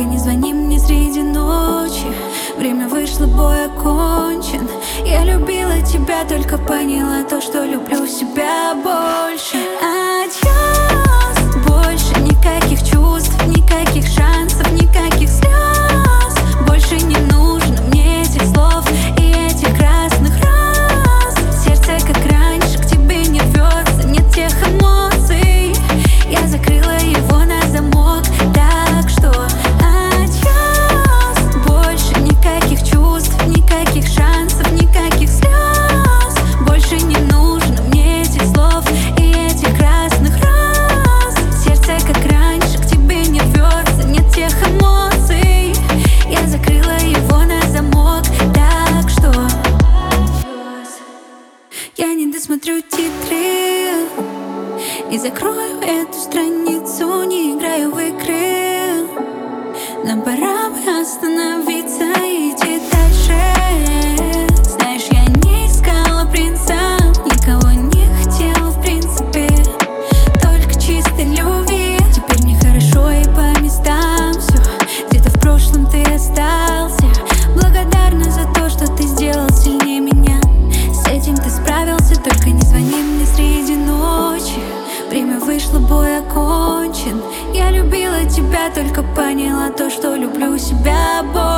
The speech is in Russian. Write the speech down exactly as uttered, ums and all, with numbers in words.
Только не звони мне среди ночи. Время вышло, бой окончен. Я любила тебя, только поняла то, что люблю себя больше. Адьос, больше никаких чувств, никаких шансов, никаких слез. Больше не нужно мне этих слов и этих красных роз. Сердце, как раньше, к тебе не рвется, нет тех эмоций. Я закрыла его на замок, так что адьос. Больше никаких чувств, никаких шансов, никаких слез. Больше не нужно мне этих слов и этих красных роз. Сердце, как раньше, к тебе не рвется, нет тех эмоций. Я закрыла его на замок, так что я не досмотрю титры, не закрою эту страницу, не играю в игры. Нам пора бы остановиться и идти дальше. Знаешь, я не искала принца, никого не хотела в принципе, только чистой любви. Теперь мне хорошо и по местам все, где-то в прошлом ты остался. Благодарна за то, что ты сделал сильнее меня. С этим ты справился, только не звони мне среди ночи. Время вышло, бой окончен. Я любила тебя, только поняла то, что люблю себя больше.